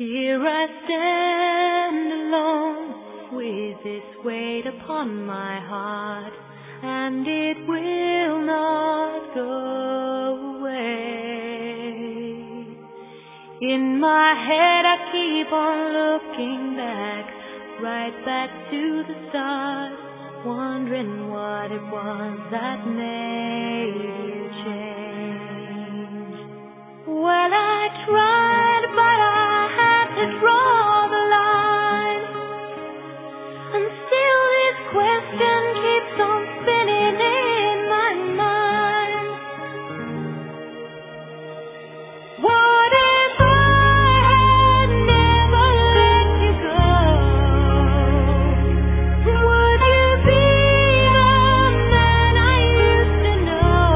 Here I stand alone with this weight upon my heart, and it will not go away. In my head I keep on looking back, right back to the start, wondering what it was that made you change. Well, I tried, but I had to draw the line, and still this question keeps on spinning in my mind. What if I had never let you go? Would you be the man I used to know?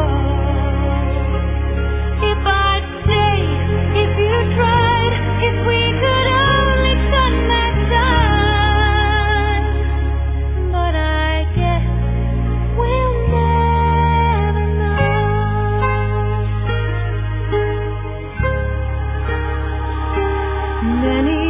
If I'd stay, if you tried, if we could only turn back time. But I guess we'll never know. Many